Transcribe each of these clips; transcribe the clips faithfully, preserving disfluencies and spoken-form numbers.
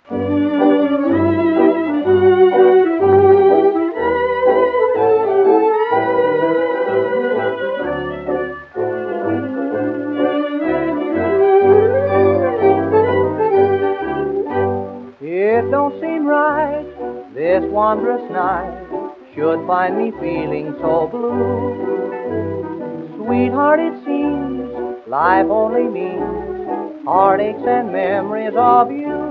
It don't seem right, this wondrous night should find me feeling so blue. Sweetheart, it seems life only means heartaches and memories of you.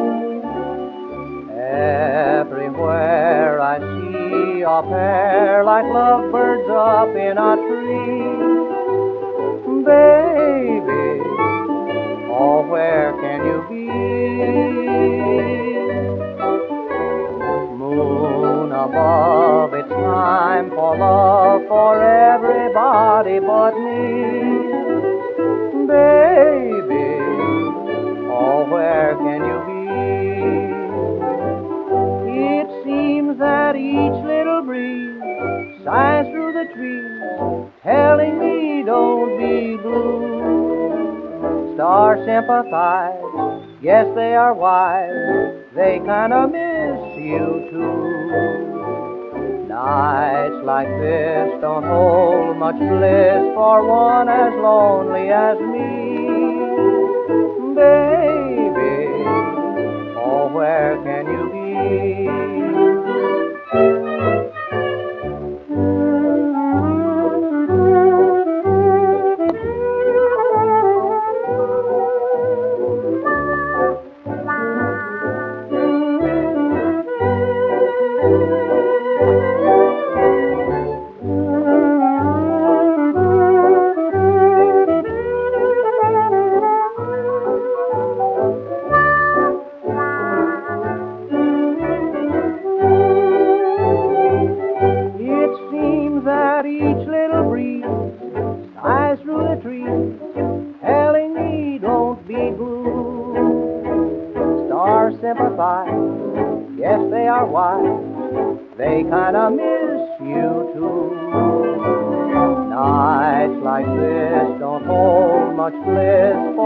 Everywhere I see a pair like lovebirds up in a tree. Baby, oh, where can you be? Moon above, it's time for love for everybody but me. Baby, oh, where can you be? It seems that each little breeze sighs through the trees, telling me don't be blue. Stars sympathize, yes, they are wise, they kinda miss you too. Nights like this don't hold much bliss for one as lonely as me. Baby, oh, where can you be? That each little breeze sighs through the trees, telling me don't be blue. Stars sympathize, yes, they are wise, they kinda miss you too. Nights like this don't hold much bliss